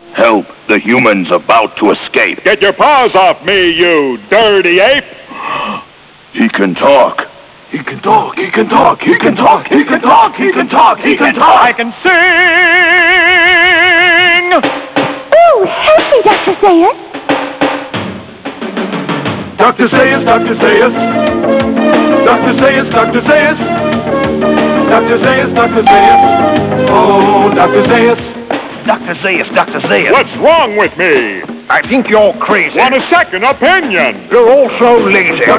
Help the humans about to escape. Get your paws off me, you dirty ape! He can talk. He can talk. He can talk. He can talk. He can talk. He can talk. He can talk. I can sing! Oh, help me, Dr. Zayas. Dr. Zayas, Dr. Zayas. Dr. Zayas, Dr. Zayas. Dr. Zayas, Dr. Zayas. Oh, Dr. Zayas. Dr. Zayas, Dr. Zayas. What's wrong with me? I think you're crazy. Want a second opinion? You're all so lazy.